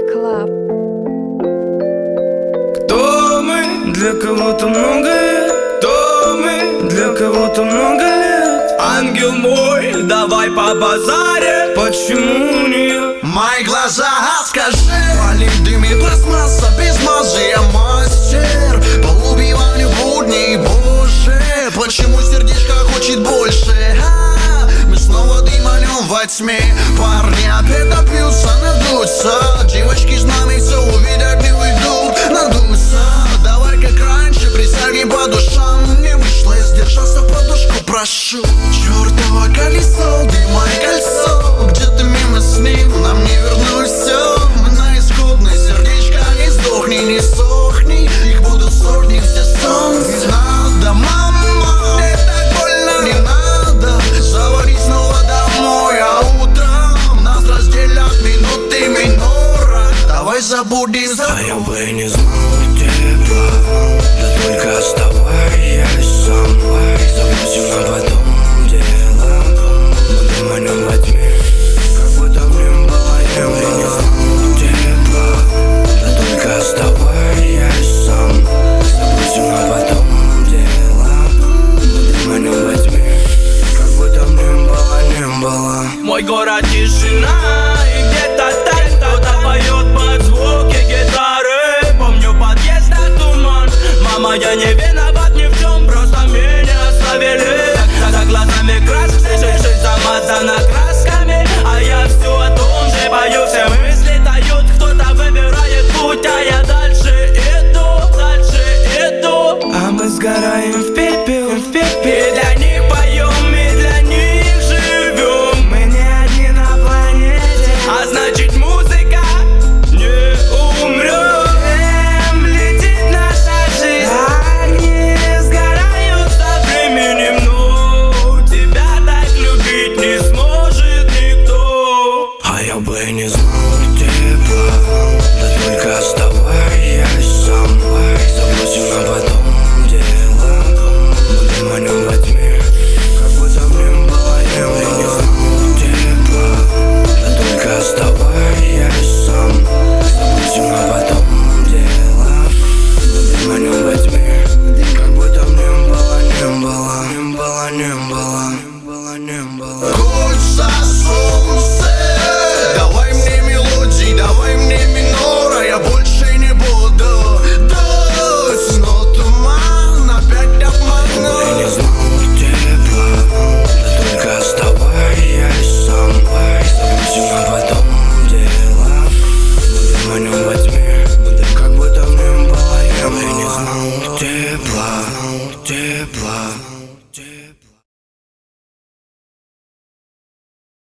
Club. Кто мы? Для кого-то много лет. Кто мы? Для кого-то много лет. Ангел мой, давай по базаре. Почему нет? Мои глаза, скажи. Валит дым и пластмасса без мазы. Я мастер по убиванию будней. Боже, почему сердечко хочет больше? Мы снова дыманем во тьме. Парни опять напьются, надуются. Девочки с нами все увидят, не уйдут, надуются. Давай как раньше, присяги по душам. Не вышло, я сдержался, подушку прошу. Чёртово колесо, дыма и кольцо. Где-то мимо с ним, нам не вернуть все. Мы на исходной, сердечко не сдохни, не сохни. Их будут сотни, все сон. Не надо, мама, мне так больно. Не надо заварить снова домой. А утром нас разделят минуты минора. Давай забудем. А я бы и не знал тепла. Да только оставаясь со мной. Забудем на потом дело. Мы дыманем во тьме, как будто мне было. Я бы и не знал тепла. Да только оставаясь со мной. Забудем на потом дело. Мы дыманем во тьме, как будто мне было, не было. Мой город тишина, и где-то там кто-то поет под звуки гитары. Помню подъезд, туман. Мама, я не виноват ни в чем, просто меня оставили. За глазами краски, жизнь замазана красками. А я все о том же пою, все мысли тают. Кто-то выбирает путь, а я дальше иду, дальше иду. А мы сгораем в пепел, в пепел. И для них поем, и для них живем. Мы не одни на планете, а значит музыка не умрет. Летит наша жизнь, огни сгорают со временем. Но тебя так любить не сможет никто. А я бы и не знал тепла. Да только оставаясь со мной. Забудем на потом дело. Мы дыманем во тьме, как будто мне было. Я бы и не знал тепла. Да только оставаясь со мной. Забудем на потом дело. Мы дыманем во тьме, как будто мне было, не было. Не было, не было, не было, не было. Кольца солнце, давай мне мелодии, давай мне минора. Я больше не буду дуть, но туман опять обманул. Я не знал тепла, да только оставаясь со мной. Забудем на потом дело. Мы дыманем во тьме, как будто мне было. Я бы не знал тепла, тепла.